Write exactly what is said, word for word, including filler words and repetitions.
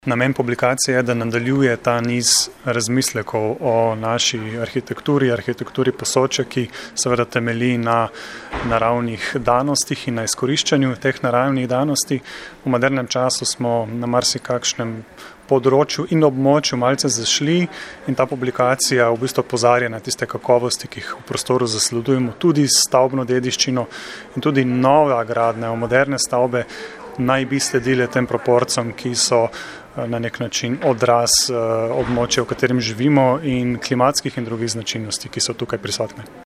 Namen publikacije je, da nadaljuje ta niz razmislekov o naši arhitekturi, arhitekturi Posočja, ki seveda temelji na naravnih danostih in na izkoriščanju teh naravnih danosti. V modernem času smo na marsikakšnem področju in območju malce zašli in ta publikacija v bistvu opozarja na tiste kakovosti, ki jih v prostoru zasledujemo, tudi s stavbno dediščino in tudi nova gradnja, moderne stavbe naj bi sledile tem proporcem, ki so na nek način odraz območja, v katerem živimo in klimatskih in drugih značilnosti, ki so tukaj prisotne.